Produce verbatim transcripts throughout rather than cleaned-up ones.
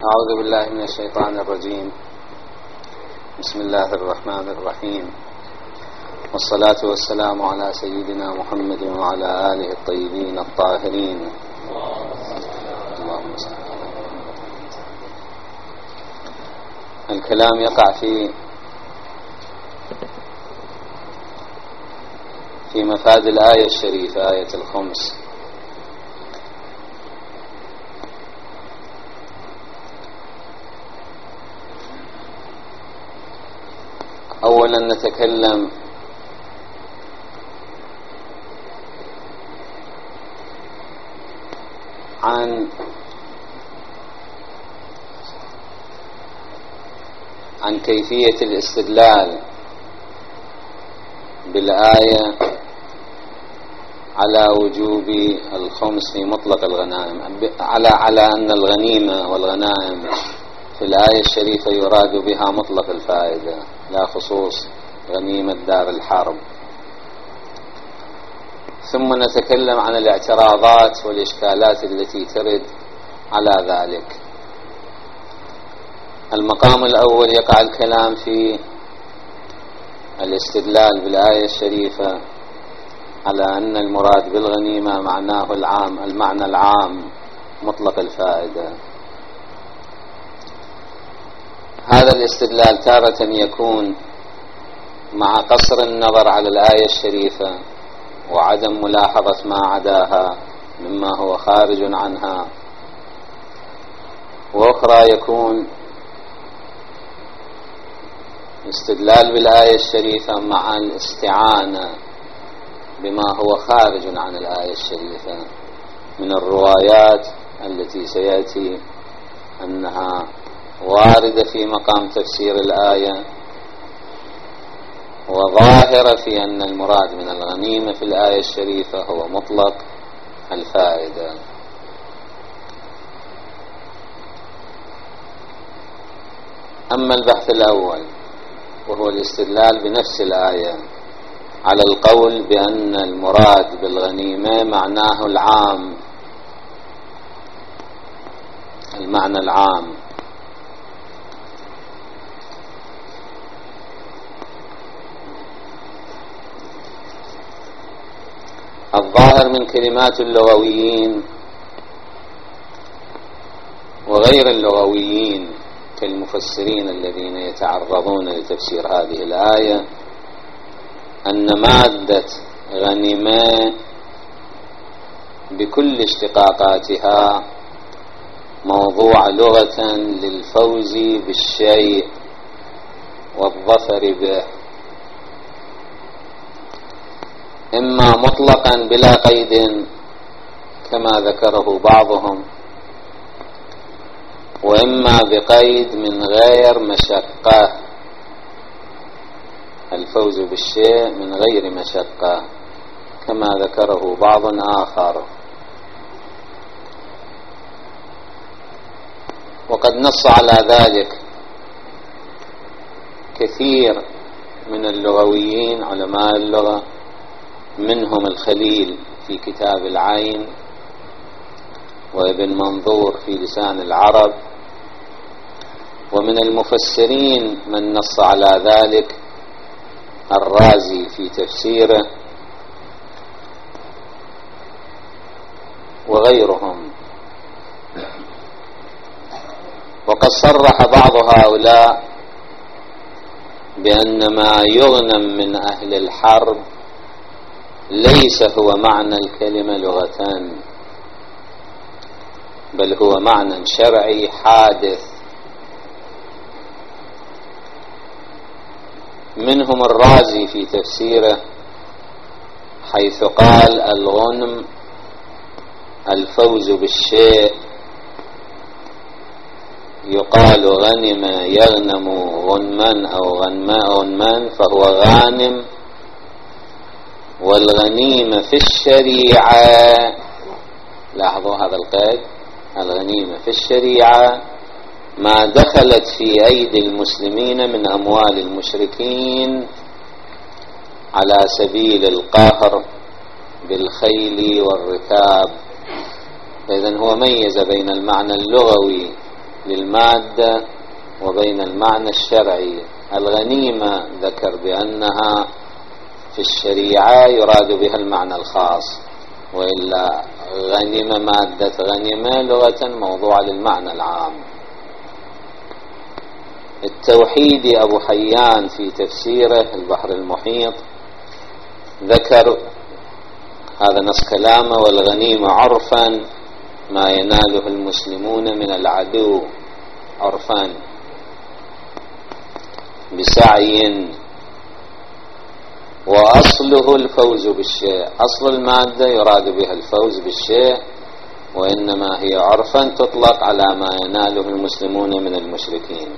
أعوذ بالله من الشيطان الرجيم. بسم الله الرحمن الرحيم، والصلاة والسلام على سيدنا محمد وعلى آله الطيبين الطاهرين. اللهم صل. الكلام يقع في في مفاد الآية الشريفة، آية الخمس. أولا نتكلم عن عن كيفية الاستدلال بالآية على وجوب الخمس في مطلق الغنائم، على على أن الغنيمة والغنائم في الآية الشريفة يراد بها مطلق الفائدة لا خصوص غنيمة دار الحرب. ثم نتكلم عن الاعتراضات والإشكالات التي ترد على ذلك. المقام الأول يقع الكلام في الاستدلال بالآية الشريفة على أن المراد بالغنيمة معناه العام، المعنى العام مطلق الفائدة. هذا الاستدلال تارة يكون مع قصر النظر على الآية الشريفة وعدم ملاحظة ما عداها مما هو خارج عنها، وأخرى يكون استدلال بالآية الشريفة مع الاستعانة بما هو خارج عن الآية الشريفة من الروايات التي سيأتي أنها واردة في مقام تفسير الآية، وظاهرة في أن المراد من الغنيمة في الآية الشريفة هو مطلق الفائدة. أما البحث الأول وهو الاستدلال بنفس الآية على القول بأن المراد بالغنيمة معناه العام، المعنى العام، الظاهر من كلمات اللغويين وغير اللغويين كالمفسرين الذين يتعرضون لتفسير هذه الآية أن مادة غنيمة بكل اشتقاقاتها موضوع لغة للفوز بالشيء والظفر به، إما مطلقا بلا قيد كما ذكره بعضهم، وإما بقيد من غير مشقة، الفوز بالشيء من غير مشقة كما ذكره بعض آخر. وقد نص على ذلك كثير من اللغويين علماء اللغة، منهم الخليل في كتاب العين، وابن منظور في لسان العرب، ومن المفسرين من نص على ذلك الرازي في تفسيره وغيرهم. وقد صرح بعض هؤلاء بأن ما يغنم من أهل الحرب ليس هو معنى الكلمة لغة، بل هو معنى شرعي حادث. منهم الرازي في تفسيره حيث قال الغنم الفوز بالشيء، يقال غنم يغنم غنما أو غنما فهو غانم، والغنيمة في الشريعة، لاحظوا هذا القيد، الغنيمة في الشريعة ما دخلت في أيدي المسلمين من أموال المشركين على سبيل القهر بالخيل والركاب. فإذن هو ميز بين المعنى اللغوي للمادة وبين المعنى الشرعي. الغنيمة ذكر بأنها في الشريعة يراد بها المعنى الخاص، وإلا غنم مادة غنمة لغة موضوع للمعنى العام. التوحيدي أبو حيان في تفسيره البحر المحيط ذكر هذا نص كلامه: والغنيمة عرفا ما يناله المسلمون من العدو، عرفا بسعي، وأصله الفوز بالشيء. أصل المادة يراد بها الفوز بالشيء، وإنما هي عرفا تطلق على ما يناله المسلمون من المشركين.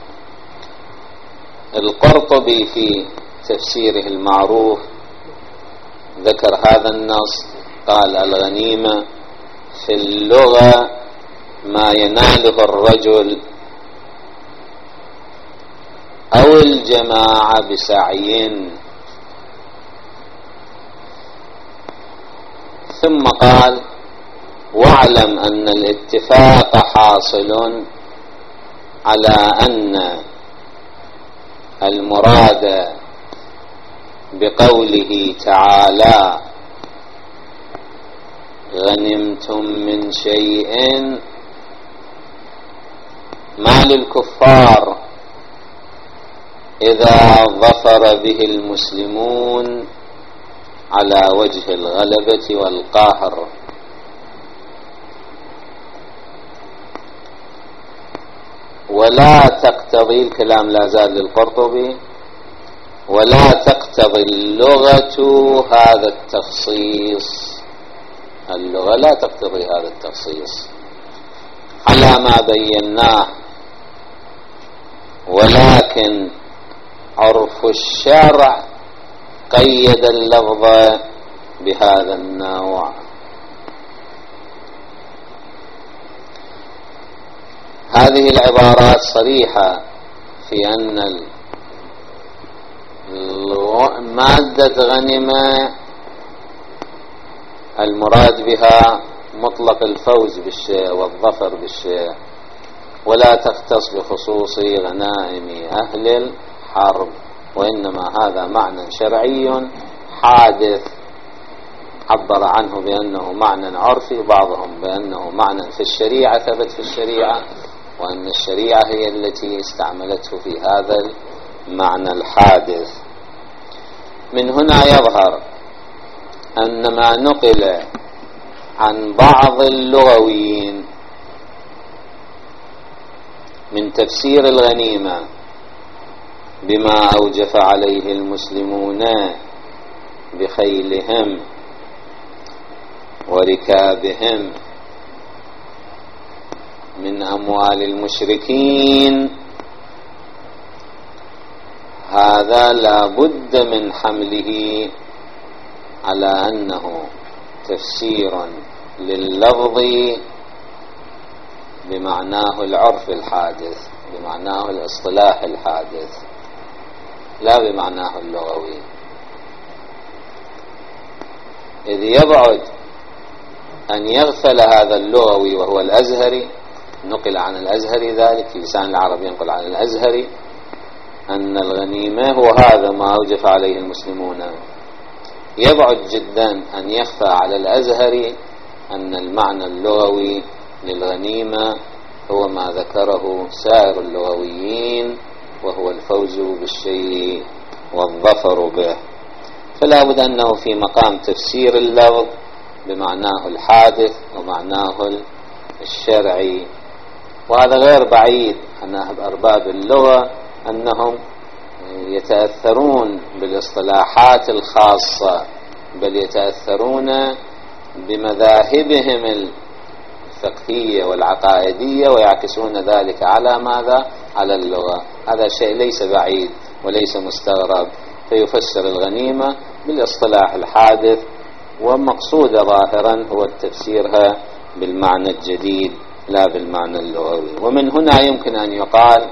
القرطبي في تفسيره المعروف ذكر هذا النص، قال: الغنيمة في اللغة ما يناله الرجل أو الجماعة بسعي. ثم قال: واعلم أن الاتفاق حاصل على أن المراد بقوله تعالى غنمتم من شيء ما للكفار إذا ظفر به المسلمون على وجه الغلبة والقهر. ولا تقتضي، الكلام لا زال للقرطبي، ولا تقتضي اللغة هذا التخصيص، اللغة لا تقتضي هذا التخصيص على ما بيناه، ولكن عرف الشرع قيد اللفظ بهذا النوع. هذه العبارات صريحة في أن مادة غنمة المراد بها مطلق الفوز بالشيء والظفر بالشيء، ولا تختص بخصوص غنائم أهل الحرب، وإنما هذا معنى شرعي حادث عبر عنه بأنه معنى عرفي، بعضهم بأنه معنى في الشريعة ثبت في الشريعة، وأن الشريعة هي التي استعملته في هذا المعنى الحادث. من هنا يظهر أن ما نقل عن بعض اللغويين من تفسير الغنيمة بما أوجف عليه المسلمون بخيلهم وركابهم من أموال المشركين، هذا لا بد من حمله على أنه تفسير لللفظ بمعناه العرف الحادث، بمعناه الاصطلاح الحادث، لا بمعناه اللغوي. إذ يبعد أن يغفل هذا اللغوي وهو الأزهري، نقل عن الأزهري ذلك في لسان العرب، ينقل عن الأزهري أن الغنيمة هو هذا ما أوجف عليه المسلمون. يبعد جدا أن يخفى على الأزهري أن المعنى اللغوي للغنيمة هو ما ذكره سائر اللغويين، وهو الفوز بالشيء والظفر به. فلا بد أنه في مقام تفسير اللفظ بمعناه الحادث ومعناه الشرعي، وهذا غير بعيد عن أرباب اللغة أنهم يتأثرون بالاصطلاحات الخاصة، بل يتأثرون بمذاهبهم الفقهية والعقائدية ويعكسون ذلك على ماذا؟ على اللغة. هذا شيء ليس بعيد وليس مستغرب، فيفسر الغنيمة بالاصطلاح الحادث، ومقصود ظاهرا هو التفسيرها بالمعنى الجديد لا بالمعنى اللغوي. ومن هنا يمكن أن يقال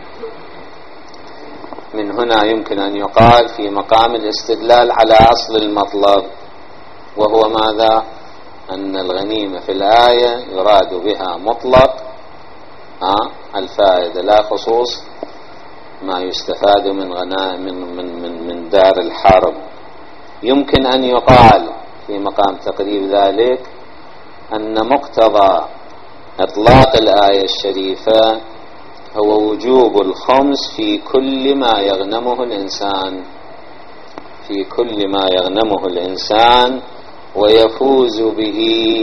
من هنا يمكن أن يقال في مقام الاستدلال على أصل المطلب، وهو ماذا؟ أن الغنيمة في الآية يراد بها مطلق ها الفائدة، لا خصوص ما يستفاد من غناء من, من, من, من دار الحرب. يمكن أن يقال في مقام تقريب ذلك أن مقتضى إطلاق الآية الشريفة هو وجوب الخمس في كل ما يغنمه الإنسان، في كل ما يغنمه الإنسان ويفوز به،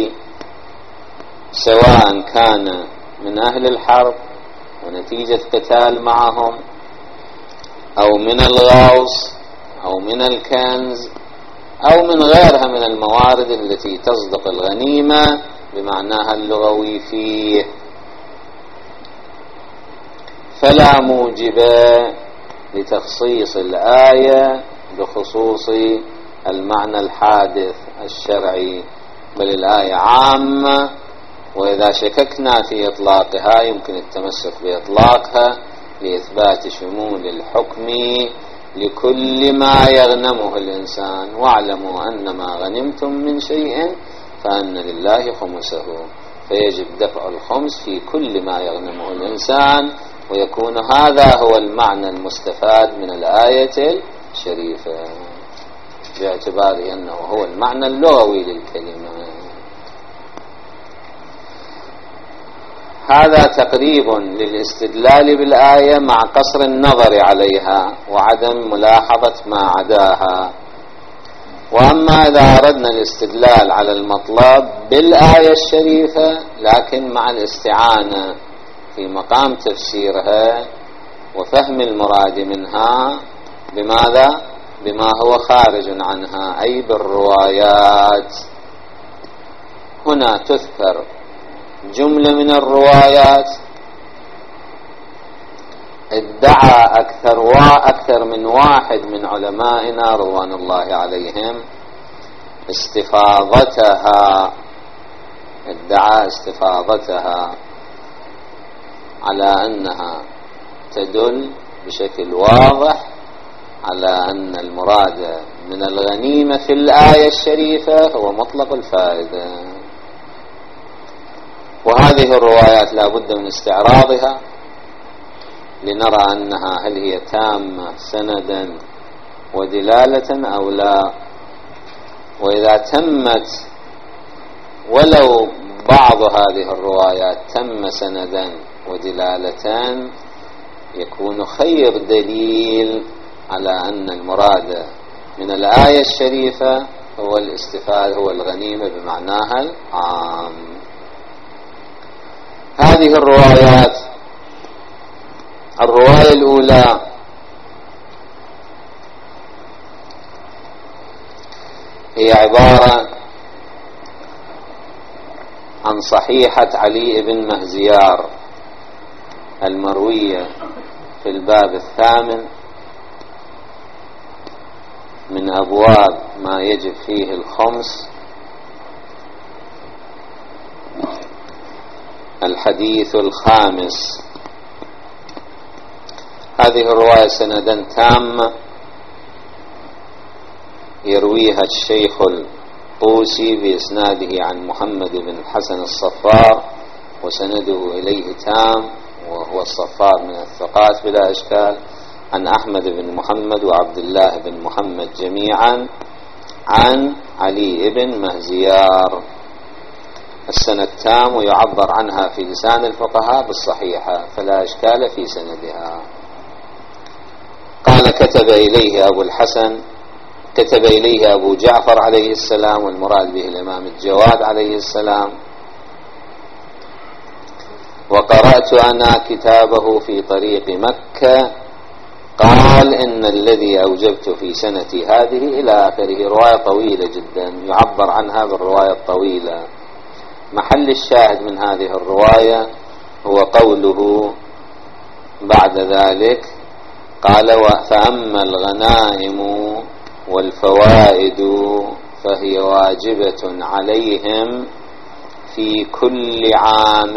سواء كان من أهل الحرب ونتيجة قتال معهم، أو من الغوص، أو من الكنز، أو من غيرها من الموارد التي تصدق الغنيمة بمعناها اللغوي فيه. فلا موجب لتخصيص الآية بخصوص المعنى الحادث الشرعي، بل الآية عامة، وإذا شككنا في إطلاقها يمكن التمسك بإطلاقها لإثبات شمول الحكم لكل ما يغنمه الإنسان. واعلموا أن ما غنمتم من شيء فأن لله خمسه، فيجب دفع الخمس في كل ما يغنمه الإنسان، ويكون هذا هو المعنى المستفاد من الآية الشريفة باعتباره أنه هو المعنى اللغوي للكلمة. هذا تقريب للاستدلال بالآية مع قصر النظر عليها وعدم ملاحظة ما عداها. وأما إذا أردنا الاستدلال على المطلب بالآية الشريفة لكن مع الاستعانة في مقام تفسيرها وفهم المراد منها بماذا؟ بما هو خارج عنها، أي بالروايات. هنا تذكر جملة من الروايات ادعى أكثر وأكثر من واحد من علمائنا رضوان الله عليهم استفاضتها، ادعى استفاضتها على أنها تدل بشكل واضح على أن المراد من الغنيمة في الآية الشريفة هو مطلق الفائدة. وهذه الروايات لا بد من استعراضها لنرى أنها هل هي تامة سندا ودلالة أو لا. وإذا تمت ولو بعض هذه الروايات تم سندا ودلالة يكون خير دليل على أن المراد من الآية الشريفة هو الاستفادة، هو الغنيمة بمعناها العام. هذه الروايات، الرواية الأولى هي عبارة عن صحيحة علي بن مهزيار المروية في الباب الثامن من أبواب ما يجب فيه الخمس، الحديث الخامس. هذه الرواية سندا تامة يرويها الشيخ الطوسي بإسناده عن محمد بن الحسن الصفار، وسنده إليه تام، وهو الصفار من الثقات بلا إشكال، عن أحمد بن محمد وعبد الله بن محمد جميعا عن علي بن مهزيار. السند تام ويعبر عنها في لسان الفقهاء بالصحيحة، فلا إشكال في سندها. قال كتب إليه أبو الحسن، كتب إليه أبو جعفر عليه السلام، والمراد به الإمام الجواد عليه السلام، وقرأت أنا كتابه في طريق مكة، قال إن الذي أوجبت في سنتي هذه إلى آخره. رواية طويلة جدا يعبر عنها بالرواية الطويلة. محل الشاهد من هذه الرواية هو قوله بعد ذلك قال فأما الغنائم والفوائد فهي واجبة عليهم في كل عام.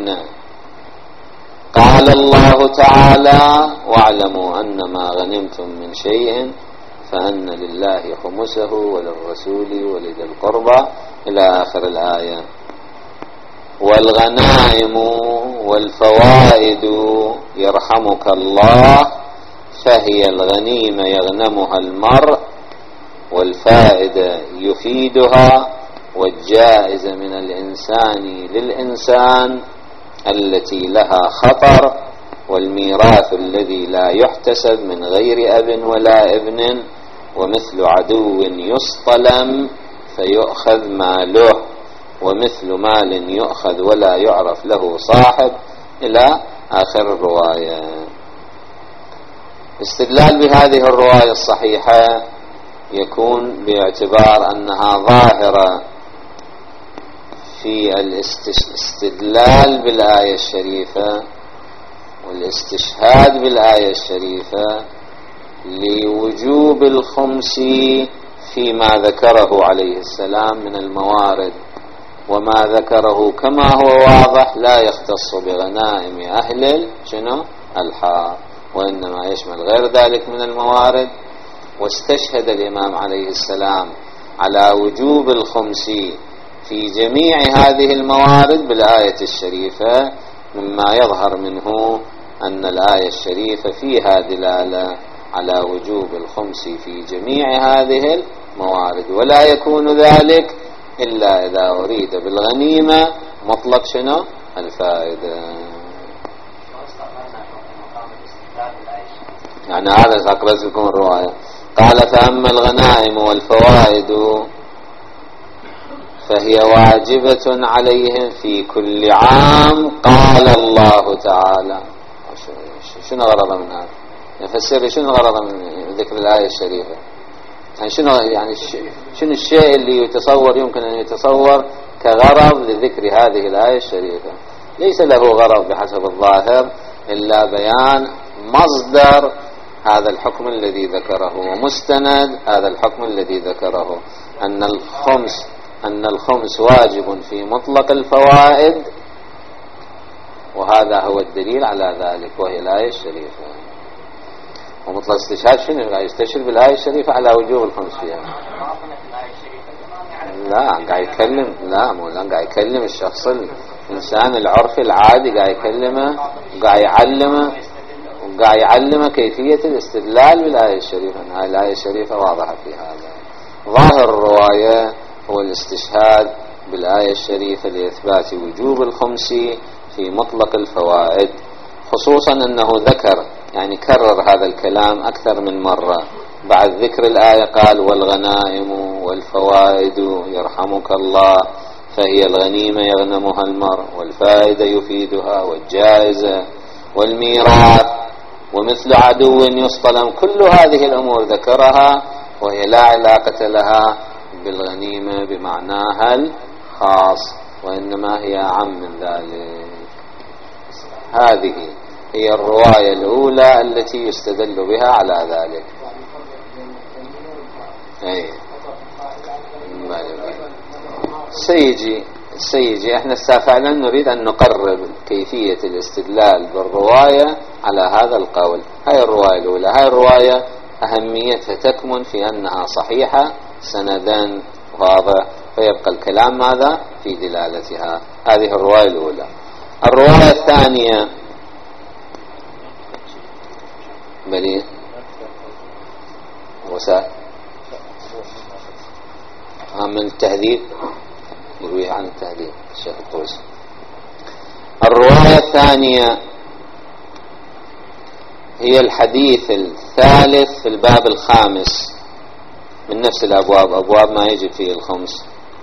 قال الله تعالى واعلموا أن ما غنمتم من شيء فأن لله خمسه وللرسول ولذي القربى إلى آخر الآية. والغنائم والفوائد يرحمك الله فهي الغنيمة يغنمها المرء، والفائدة يفيدها، والجائزة من الإنسان للإنسان التي لها خطر، والميراث الذي لا يحتسب من غير أب ولا ابن، ومثل عدو يصطلم فيؤخذ ماله، ومثل مال يؤخذ ولا يعرف له صاحب، إلى آخر الرواية. استدلال بهذه الرواية الصحيحة يكون باعتبار أنها ظاهرة في الاستدلال بالآية الشريفة والاستشهاد بالآية الشريفة لوجوب الخمس فيما ذكره عليه السلام من الموارد، وما ذكره كما هو واضح لا يختص بغنائم أهل شنو الحار، وإنما يشمل غير ذلك من الموارد. واستشهد الإمام عليه السلام على وجوب الخمس في جميع هذه الموارد بالآية الشريفة، مما يظهر منه أن الآية الشريفة فيها دلالة على وجوب الخمس في جميع هذه الموارد، ولا يكون ذلك إلا إذا أريد بالغنيمة مطلق شنو الفائدة. يعني هذا سأقرأ لكم الرواية. قال: فأما الغنائم والفوائد فهي واجبة عليهم في كل عام. قال الله تعالى. شنو غرض من هذا؟ يفسر شنو غرض من ذكر الآية الشريفة؟ يعني شنو يعني شنو الشيء اللي يتصور يمكن أن يتصور كغرض لذكر هذه الآية الشريفة؟ ليس له غرض بحسب الظاهر إلا بيان مصدر هذا الحكم الذي ذكره ومستند هذا الحكم الذي ذكره، أن الخمس أن الخمس واجب في مطلق الفوائد، وهذا هو الدليل على ذلك وهي الآية الشريفة. ومطلق استشهاد شنو؟ لا يستشهد بالآية الشريفة على وجوب الخمس فيها. لا قاعد يكلم لا مو لا قاعد يكلم الشخص الإنسان العرفي العادي، قاعد يكلمه وقاعد يعلمه وقاعد يعلمه كيفية الاستدلال بالآية الشريفة. هاي الآية الشريفة واضحة في هذا. ظاهر الرواية هو الاستشهاد بالآية الشريفة لإثبات وجوب الخمس في مطلق الفوائد، خصوصا أنه ذكر يعني كرر هذا الكلام أكثر من مرة. بعد ذكر الآية قال: والغنائم والفوائد يرحمك الله فهي الغنيمة يغنمها المرء، والفائدة يفيدها، والجائزة، والميراث، ومثل عدو يصطلم. كل هذه الأمور ذكرها وهي لا علاقة لها بالغنيمة بمعناها الخاص، وإنما هي عام من ذلك. هذه هي الرواية الأولى التي يستدل بها على ذلك. أي سيجي سيجي احنا فعلا نريد أن نقرب كيفية الاستدلال بالرواية على هذا القول. هاي الرواية الأولى. هاي الرواية أهميتها تكمن في أنها صحيحة سندا واضح، فيبقى الكلام ماذا في دلالتها. هذه الرواية الأولى. الرواية الثانية بلي وسائل من التهذيب يروي عن التهذيب الشيخ الطوسي. الرواية الثانية هي الحديث الثالث في الباب الخامس من نفس الأبواب، أبواب ما يجب فيه الخمس.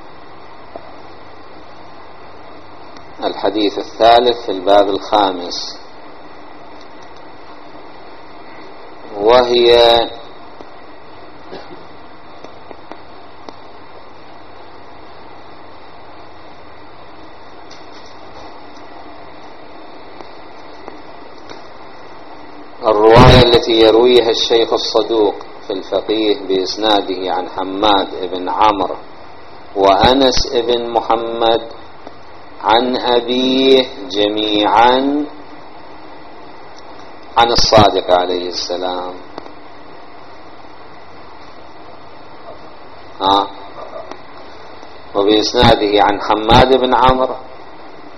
الحديث الثالث في الباب الخامس، وهي الرواية التي يرويها الشيخ الصدوق في الفقيه بإسناده عن حماد بن عمرو وأنس بن محمد عن أبيه جميعا عن الصادق عليه السلام. ها وبإسناده عن حماد بن عمرو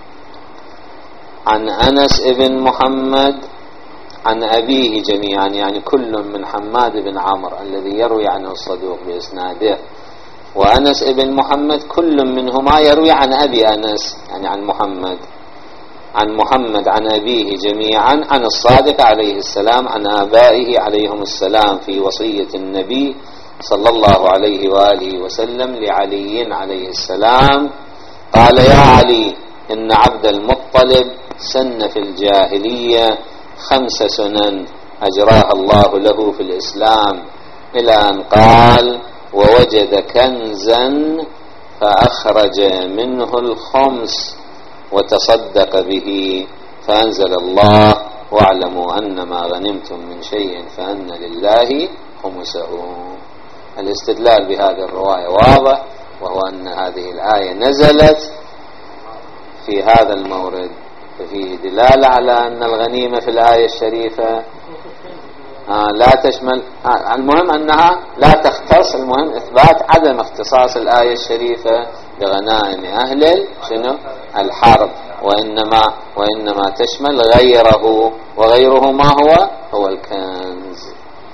عن أنس بن محمد عن أبيه جميعا، يعني كل من حماد بن عمرو الذي يروي عنه الصدوق بإسناده وأنس بن محمد كل منهما يروي عن أبي أنس، يعني عن محمد عن محمد عن أبيه جميعا عن الصادق عليه السلام عن آبائه عليهم السلام في وصية النبي صلى الله عليه وآله وسلم لعلي عليه السلام قال: يا علي، إن عبد المطلب سن في الجاهلية خمس سنن أجراها الله له في الإسلام، إلى أن قال: ووجد كنزا فأخرج منه الخمس وتصدق به، فأنزل الله: واعلموا أن ما غنمتم من شيء فأن لله خمسه. الاستدلال بهذه الرواية واضح، وهو أن هذه الآية نزلت في هذا المورد، ففيه دلالة على أن الغنيمة في الآية الشريفة آه لا تشمل آه المهم أنها لا تختص، المهم إثبات عدم اختصاص الآية الشريفة بغنائم أهل شنو الحرب، وإنما وإنما تشمل غيره، وغيره ما هو هو الكنز.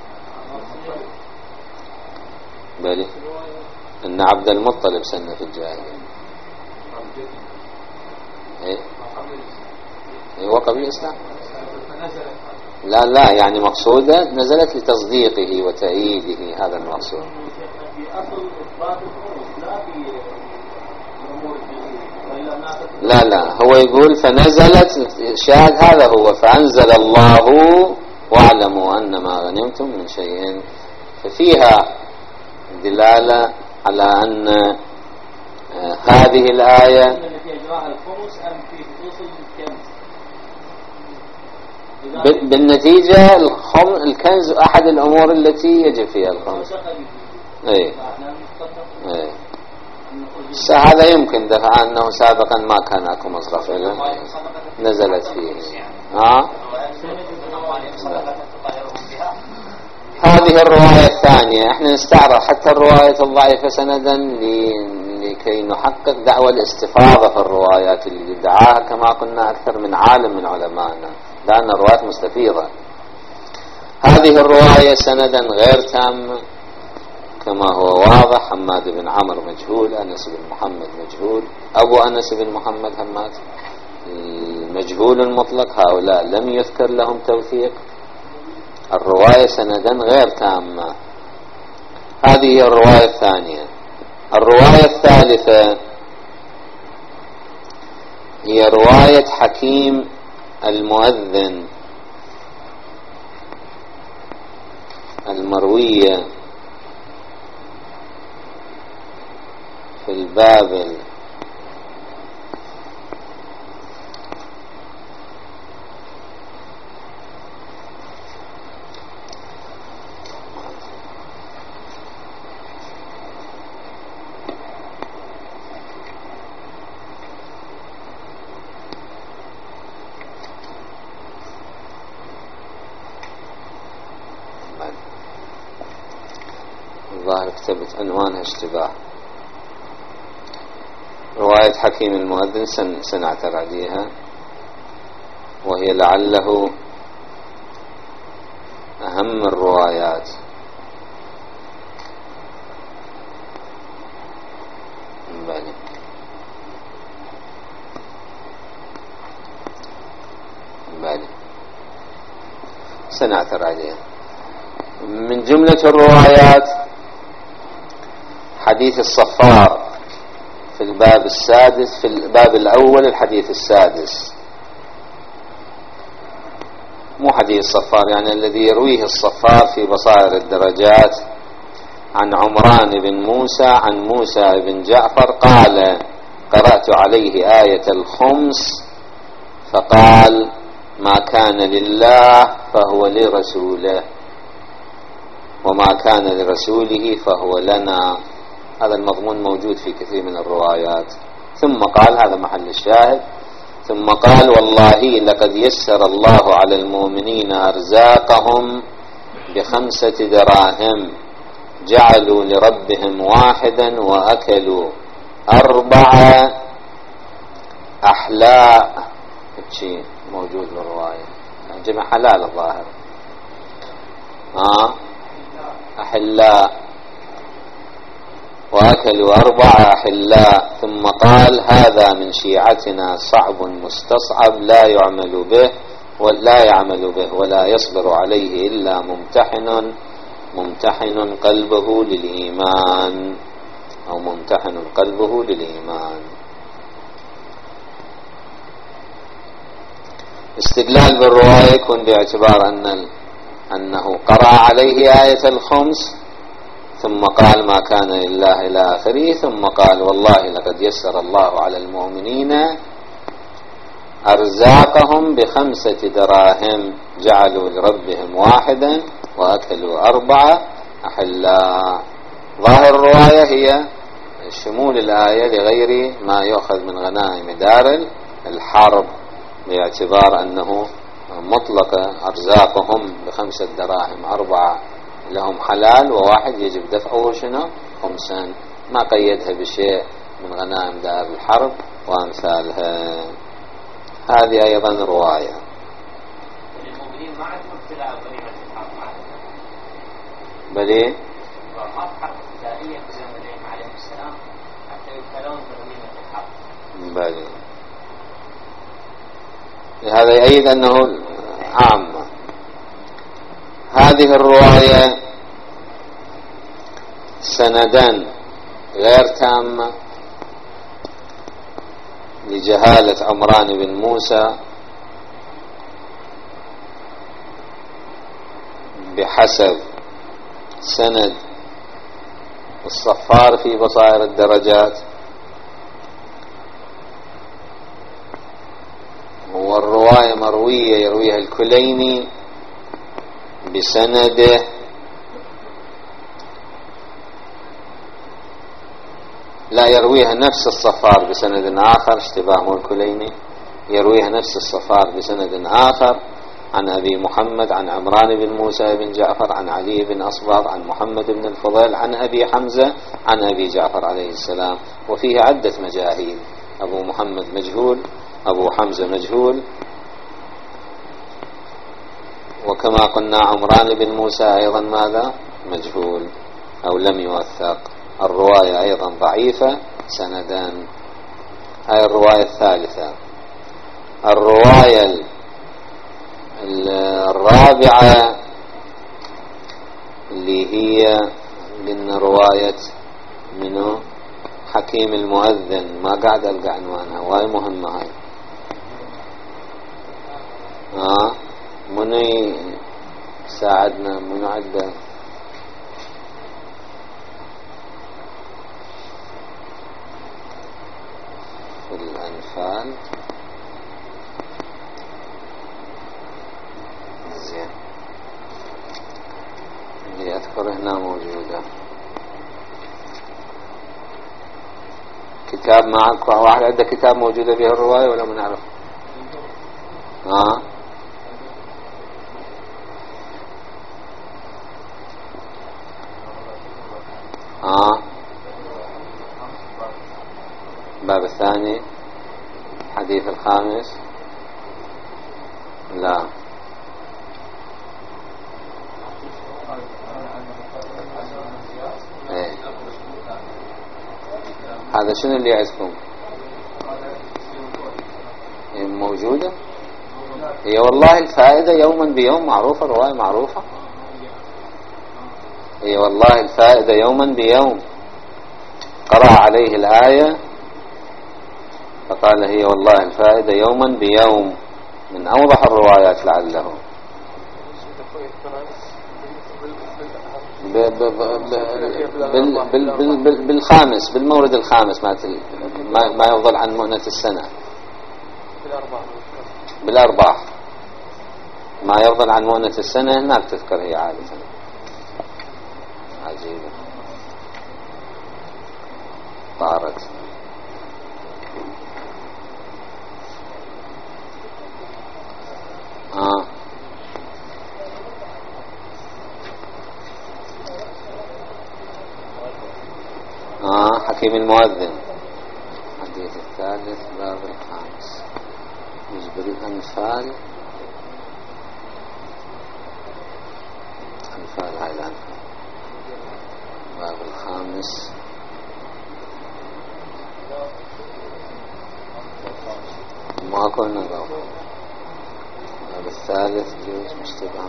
بل إن عبد المطلب سن في الجاهلية إيه هو قبل الإسلام، لا لا يعني مقصودة نزلت لتصديقه وتأييده، هذا المقصود. لا لا هو يقول فنزلت، شاهد هذا هو، فأنزل الله: واعلموا أن ما غنمتم من شيء، ففيها دلالة على أن هذه الآية بالنتيجة الكنز أحد الأمور التي يجب فيها الخمس. اي اي هذا يمكن دفع أنه سابقا ما كان أكو مصرف له نزلت فيه. ها هذه الرواية الثانية، احنا نستعرض حتى الرواية الضعيفة سندا لكي نحقق دعوى الاستفاضة في الروايات اللي دعاها كما قلنا أكثر من عالم من علمائنا، لأن الروايات مستفيضة. هذه الرواية سندا غير تام كما هو واضح، حماد بن عمرو مجهول، أنس بن محمد مجهول، أبو أنس بن محمد حماد المجهول المطلق، هؤلاء لم يذكر لهم توثيق. الرواية سندا غير تامة. هذه الرواية الثانية. الرواية الثالثة هي رواية حكيم المؤذن المروية في الباب الظاهر كتبت عنوانها اشتباه. رواية حكيم المؤذن سن سنعتر عليها، وهي لعله أهم الروايات. بالي بالي سنعتر عليها. من جملة الروايات حديث الصفار في الباب السادس، في الباب الأول الحديث السادس، مو حديث الصفار يعني الذي يرويه الصفار في بصائر الدرجات عن عمران بن موسى عن موسى بن جعفر قال: قرأت عليه آية الخمس فقال: ما كان لله فهو لرسوله، وما كان لرسوله فهو لنا. هذا المضمون موجود في كثير من الروايات. ثم قال، هذا محل الشاهد، ثم قال: والله لقد يسر الله على المؤمنين أرزاقهم بخمسة دراهم، جعلوا لربهم واحدا وأكلوا أربع أحلاء شيء موجود بالرواية، جمع حلال الظاهر. آه أحلاء، وأكلوا أربعة أحلاء، ثم قال هذا من شيعتنا صعب مستصعب لا يعمل به ولا يعمل به ولا يصبر عليه إلا ممتحن ممتحن قلبه للإيمان، أو ممتحن قلبه للإيمان. استدلال بالرواية يكون باعتبار أن أنه قرأ عليه آية الخمس ثم قال ما كان لله إلى آخره، ثم قال والله لقد يسر الله على المؤمنين أرزاقهم بخمسة دراهم جعلوا لربهم واحدا وأكلوا أربعة أحلاء. ظاهر الرواية هي شمول الآية لغير ما يؤخذ من غنائم دار الحرب، باعتبار أنه مطلق أرزاقهم بخمسة دراهم، أربعة لهم حلال وواحد يجب دفعه شنو خمسان، ما قيدها بشيء من غنائم دار الحرب وأمثالها. هذه أيضا رواية. المؤمنين ما عندهم ابتلاء غنيمة الحرب، بلي ما حرب ابتدائية في زمنهم عليهم السلام حتى يبتلون بغنيمة الحرب. بلي هذا يؤيد أنه عامة. هذه الرواية سندا غير تامة لجهالة عمران بن موسى بحسب سند الصفار في بصائر الدرجات، والرواية مروية يرويها الكليني بسنده لا يرويها نفس الصفار بسند آخر، اشتباه الكليني يرويها نفس الصفار بسند آخر عن أبي محمد عن عمران بن موسى بن جعفر عن علي بن أصبغ عن محمد بن الفضيل عن أبي حمزة عن أبي جعفر عليه السلام، وفيه عدة مجاهيل، أبو محمد مجهول، أبو حمزة مجهول، وكما قلنا عمران بن موسى أيضا ماذا مجهول أو لم يوثق. الرواية أيضا ضعيفة سندان. هاي الرواية الثالثة. الرواية الرابعة اللي هي من رواية منه حكيم المؤذن، ما قاعد ألقى عنوانها، واي مهمة هاي. آه منو ساعدنا، منو عنده في الأنفال؟ زين، اللي أذكر هنا موجودة. كتاب معك واحد عنده كتاب موجودة فيه الرواية ولا ما نعرف؟ ها ها الباب الثاني الحديث الخامس، لا ايه. هذا شنو اللي عندكم موجودة؟ هي والله الفائدة يوما بيوم معروفة، الرواية معروفة. هي والله الفائدة يوما بيوم، قرأ عليه الآية فقال هي والله الفائدة يوما بيوم، من أوضح الروايات لعله. بالخامس، بالمورد الخامس ما يفضل عن مؤنة السنة، بالأرباح ما يفضل عن مؤنة السنة هناك تذكر هي عادة. عجيبة طارت. آه. آه حكيم المؤذن، الحديث الثالث باب الخامس. يجب الأنفال. أنفال هاي الأنفال باب الخامس. ما كنا باب باب الثالث جوز مشتبه.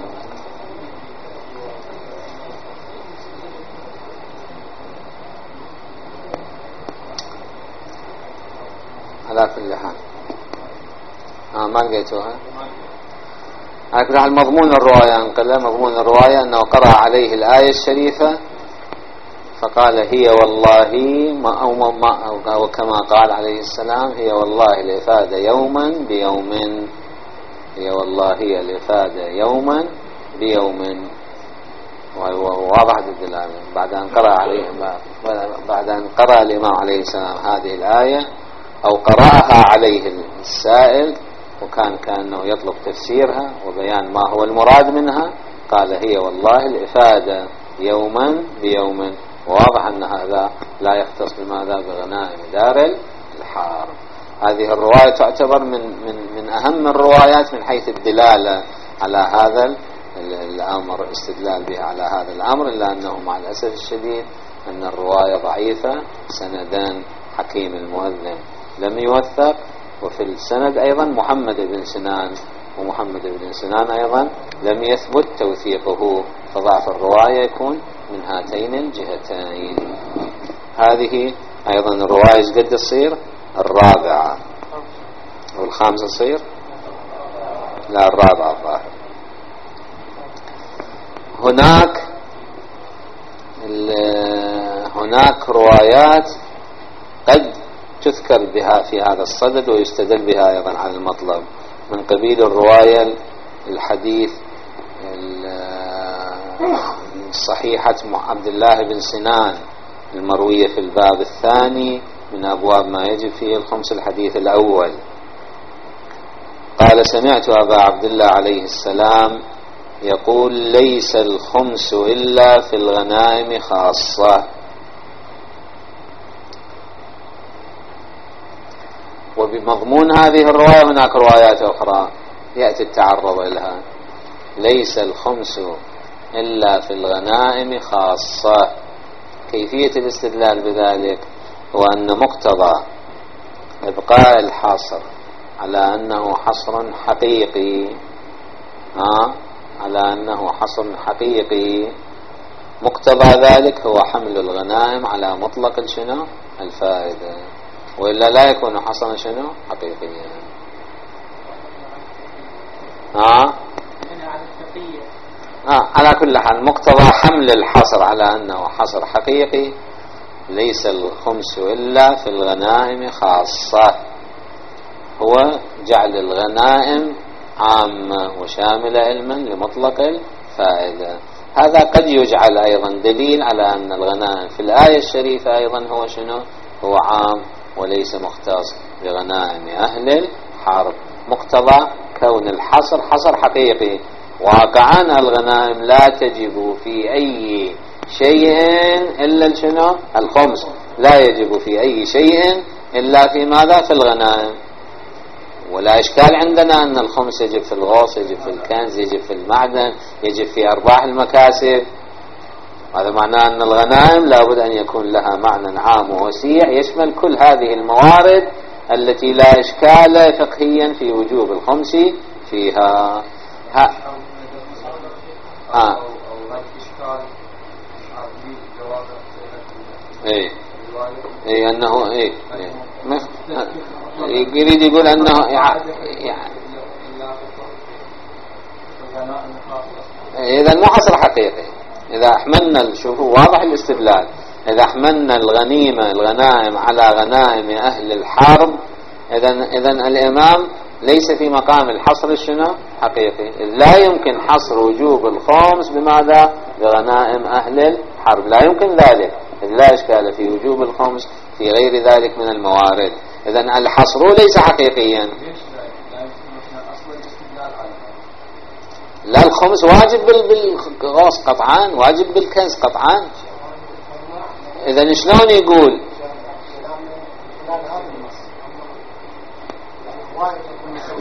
على كل حال آه ما لقيتوها. على كل حال مضمون الرواية انقل مضمون الرواية أنه قرأ عليه الآية الشريفة فقال هي والله ما أو, ما أو, أو كما قال عليه السلام هي والله الإفادة يوما بيوم. هي والله هي الإفادة يوما بيوم. وهو واضح الدلالة. بعد أن قرأ عليه بعد أن قرأ الإمام عليه السلام هذه الآية أو قرأها عليه السائل وكان كأنه يطلب تفسيرها وبيان ما هو المراد منها قال هي والله الإفادة يوما بيوم. واضح أن هذا لا يختص بماذا بغنائم دار الحرب. هذه الرواية تعتبر من من من أهم الروايات من حيث الدلالة على هذا الأمر استدلال بها على هذا الأمر إلا أنه مع الأسف الشديد أن الرواية ضعيفة سندا. حكيم المؤذن لم يوثق وفي السند أيضا محمد بن سنان ومحمد بن سنان أيضا لم يثبت توثيقه فضعف الرواية يكون من هاتين الجهتين. هذه أيضا الرواية قد تصير الرابعة والخامسة تصير لا الرابعة الظاهر. هناك هناك روايات قد تذكر بها في هذا الصدد ويستدل بها أيضا على المطلب من قبيل الرواية الحديث صحيحة عبد الله بن سنان المروية في الباب الثاني من أبواب ما يجب فيه الخمس. الحديث الأول قال سمعت أبا عبد الله عليه السلام يقول ليس الخمس إلا في الغنائم خاصة. وبمضمون هذه الرواية هناك روايات أخرى يأتي التعرض لها. ليس الخمس إلا في الغنائم خاصة. كيفية الاستدلال بذلك هو أن مقتضى إبقاء الحصر على أنه حصر حقيقي ها على أنه حصر حقيقي مقتضى ذلك هو حمل الغنائم على مطلق شنو الفائدة وإلا لا يكون حصرا شنو حقيقيا. ها آه على كل حال مقتضى حمل الحصر على أنه حصر حقيقي. ليس الخمس إلا في الغنائم خاصة هو جعل الغنائم عامة وشاملة علما لمطلق الفائدة. هذا قد يجعل أيضا دليل على أن الغنائم في الآية الشريفة أيضا هو شنو هو عام وليس مختص بغنائم أهل الحرب. مقتضى كون الحصر حصر حقيقي. واقعا الغنائم لا تجب في أي شيء إلا شنو الخمس لا يجب في أي شيء إلا في ماذا في الغنائم. ولا إشكال عندنا أن الخمس يجب في الغوص يجب في الكنز يجب في المعدن يجب في أرباح المكاسب. هذا معناه أن الغنائم لابد أن يكون لها معنى عام ووسيع يشمل كل هذه الموارد التي لا إشكال فقهيا في وجوب الخمس فيها. ها آه. ايه ايه انه ايه, إيه. يريد يقول انه يعني اذا مو حصر حقيقي. اذا احملنا شوفوا واضح الاستدلال اذا احملنا الغنيمة الغنائم على غنائم اهل الحرب اذا اذا الامام ليس في مقام الحصر شنو حقيقي. لا يمكن حصر وجوب الخمس بماذا بغنائم أهل الحرب لا يمكن ذلك. لا إشكال في وجوب الخمس في غير ذلك من الموارد. إذن الحصر ليس حقيقيا. لا الخمس واجب بالغوص قطعا واجب بالكنز قطعا. إذن شلون يقول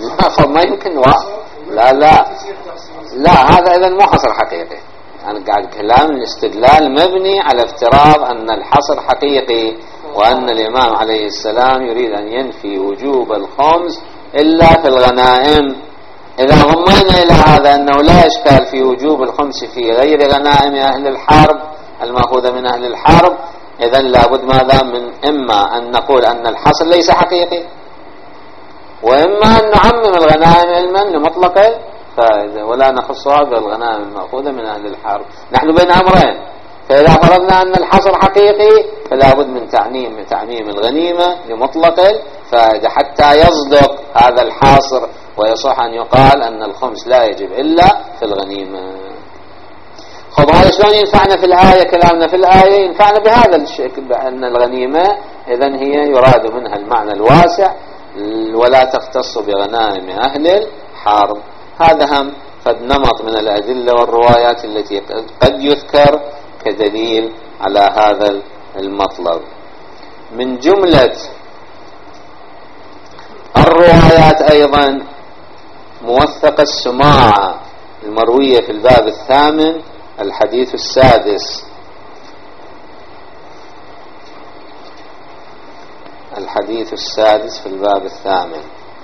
لا ما يمكن واحد. لا لا لا هذا إذن مو حصر حقيقي. أنا قاعد كلام الاستدلال مبني على افتراض أن الحصر حقيقي وأن الإمام عليه السلام يريد أن ينفي وجوب الخمس إلا في الغنائم. إذا ضمينا إلى هذا أنه لا إشكال في وجوب الخمس في غير غنائم أهل الحرب المأخوذة من أهل الحرب، إذن لابد ماذا من إما أن نقول أن الحصر ليس حقيقي، وإما أن نعمم الغنائم علما لمطلق الفائدة ولا نخصها بالغنائم المأخوذة من أهل الحرب. نحن بين أمرين، فإذا فرضنا أن الحصر حقيقي فلا بد من تعميم تعميم الغنيمة لمطلق الفائدة حتى يصدق هذا الحاصر ويصح أن يقال أن الخمس لا يجب إلا في الغنيمة. خب هذا شلون ينفعنا في الآية؟ كلامنا في الآية ينفعنا بهذا الشكل، بأن الغنيمة إذن هي يراد منها المعنى الواسع ولا تختص بغنائم أهل الحرب. هذا هم قد نمط من الأدلة والروايات التي قد يذكر كدليل على هذا المطلب. من جملة الروايات أيضا موثق السماع المروية في الباب الثامن الحديث السادس الحديث السادس في الباب الثامن.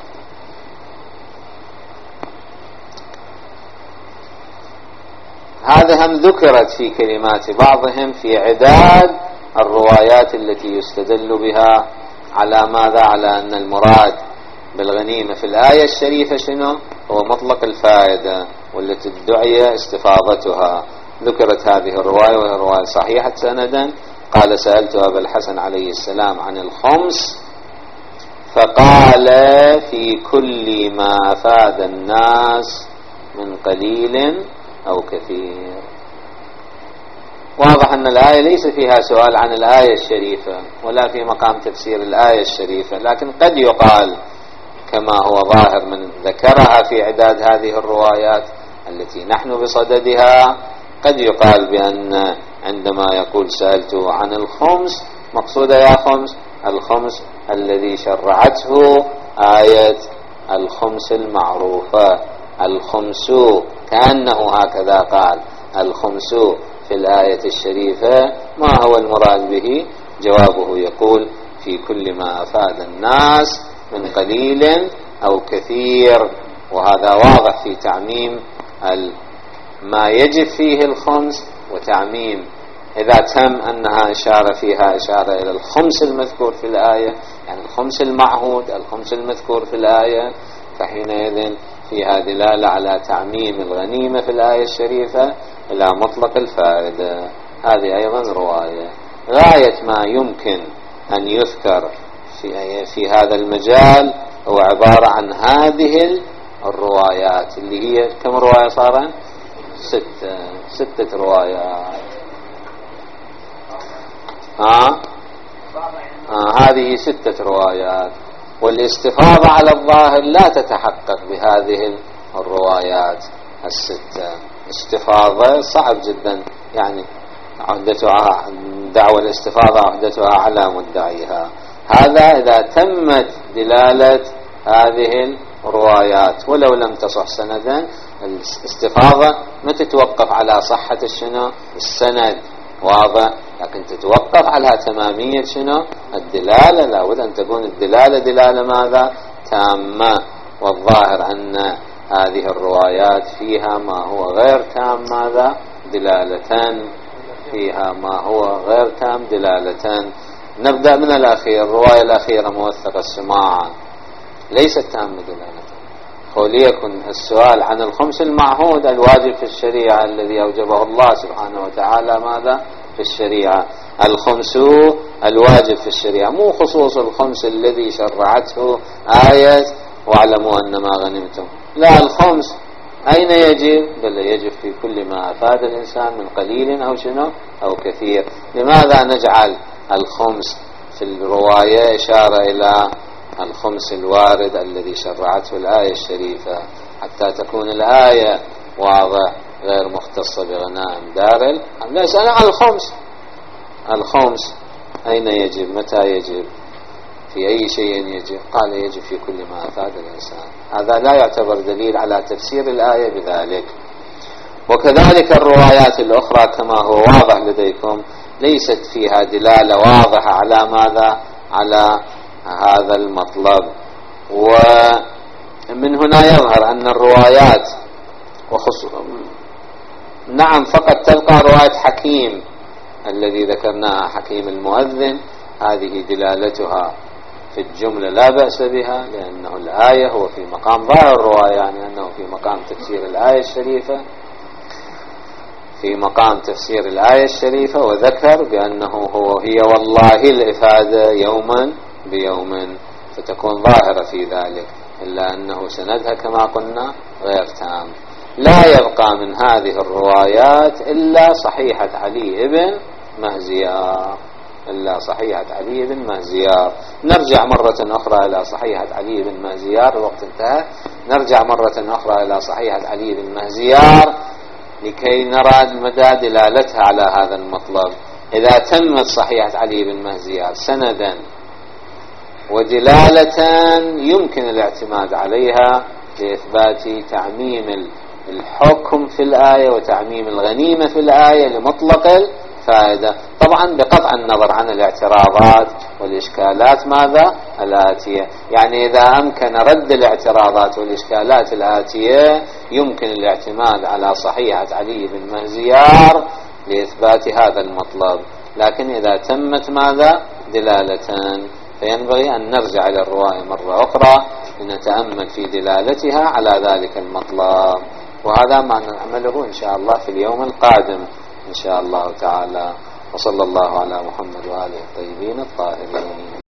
هذا هم ذكرت في كلمات بعضهم في عداد الروايات التي يستدل بها على ماذا؟ على أن المراد بالغنيمة في الآية الشريفة شنو؟ هو مطلق الفائدة والتي ادعي استفاضتها. ذكرت هذه الرواية وهي رواية صحيحة سندا. قال: سألت أبا الحسن عليه السلام عن الخمس فقال: في كل ما أفاد الناس من قليل أو كثير. واضح أن الآية ليس فيها سؤال عن الآية الشريفة ولا في مقام تفسير الآية الشريفة، لكن قد يقال كما هو ظاهر من ذكرها في عداد هذه الروايات التي نحن بصددها، قد يقال بأن عندما يقول سألته عن الخمس مقصود يا خمس الخمس الذي شرعته آية الخمس المعروفة. الخمس كأنه هكذا قال الخمس في الآية الشريفة. ما هو المراد به؟ جوابه يقول: في كل ما أفاد الناس من قليل أو كثير. وهذا واضح في تعميم ما يجب فيه الخمس وتعميم إذا تم أنها إشارة فيها إشارة إلى الخمس المذكور في الآية، يعني الخمس المعهود الخمس المذكور في الآية، فحينئذ فيها دلالة على تعميم الغنيمة في الآية الشريفة إلى مطلق الفائدة. هذه أيضا رواية. غاية ما يمكن أن يذكر في, في هذا المجال هو عبارة عن هذه الروايات اللي هي كم رواية صارت؟ ستة ستة روايات. ها؟ آه هذه ستة روايات، والاستفاضة على الظاهر لا تتحقق بهذه الروايات الستة. استفاضة صعب جدا، يعني عهدتها دعوى الاستفاضة عهدتها على مدعيها. هذا إذا تمت دلالة هذه الروايات ولو لم تصح سندا. الاستفاضة ما تتوقف على صحة الشنو السند، واضح، لكن تتوقف على تمامية شنو الدلالة. لابد أن تكون الدلالة دلالة ماذا؟ تامة. والظاهر أن هذه الروايات فيها ما هو غير تام ماذا؟ دلالة. فيها ما هو غير تام دلالة. نبدأ من الأخير. الرواية الأخيرة موثقة السماع ليست تامة دلالة. وليكن السؤال عن الخمس المعهود الواجب في الشريعة الذي أوجبه الله سبحانه وتعالى ماذا؟ في الشريعة. الخمس الواجب في الشريعة، مو خصوص الخمس الذي شرعته آية واعلموا أنما غنمتم. لا، الخمس أين يجب؟ بل يجب في كل ما أفاد الإنسان من قليل أو شنو أو كثير. لماذا نجعل الخمس في الرواية إشارة إلى الخمس الوارد الذي شرعته الآية الشريفة؟ حتى تكون الآية واضح غير مختصة بغنائم دار. لا، يسأل عن الخمس. الخمس أين يجب؟ متى يجب؟ في أي شيء يجب؟ قال يجب في كل ما أفاد الإنسان. هذا لا يعتبر دليل على تفسير الآية بذلك. وكذلك الروايات الأخرى كما هو واضح لديكم ليست فيها دلالة واضحة على ماذا؟ على هذا المطلب. ومن هنا يظهر أن الروايات وخصوصا نعم فقط تلقى رواية حكيم الذي ذكرناها حكيم المؤذن، هذه دلالتها في الجملة لا بأس بها، لأنه الآية هو في مقام ظاهر الرواية، يعني أنه في مقام تفسير الآية الشريفة في مقام تفسير الآية الشريفة وذكر بأنه هو هي والله الإفادة يوما بيوم، فتكون ظاهرة في ذلك، إلا أنه سندها كما قلنا غير تام. لا يبقى من هذه الروايات إلا صحيحة علي بن مهزيار إلا صحيحة علي بن مهزيار. نرجع مرة أخرى إلى صحيحة علي بن مهزيار، الوقت انتهى. نرجع مرة أخرى إلى صحيحة علي بن مهزيار لكي نرى مدى دلالتها على هذا المطلب. إذا تمت صحيحة علي بن مهزيار سندا ودلالة يمكن الاعتماد عليها لإثبات تعميم الحكم في الآية وتعميم الغنيمة في الآية لمطلق الفائدة، طبعا بقطع النظر عن الاعتراضات والإشكالات ماذا الآتية. يعني إذا أمكن رد الاعتراضات والإشكالات الآتية يمكن الاعتماد على صحيحة علي بن مهزيار لإثبات هذا المطلب. لكن إذا تمت ماذا دلالتان فينبغي أن نرجع إلى الرواية مرة أخرى لنتأمل في دلالتها على ذلك المطلب، وهذا ما نعمله إن شاء الله في اليوم القادم إن شاء الله تعالى. وصلى الله على محمد وآله الطيبين الطاهرين.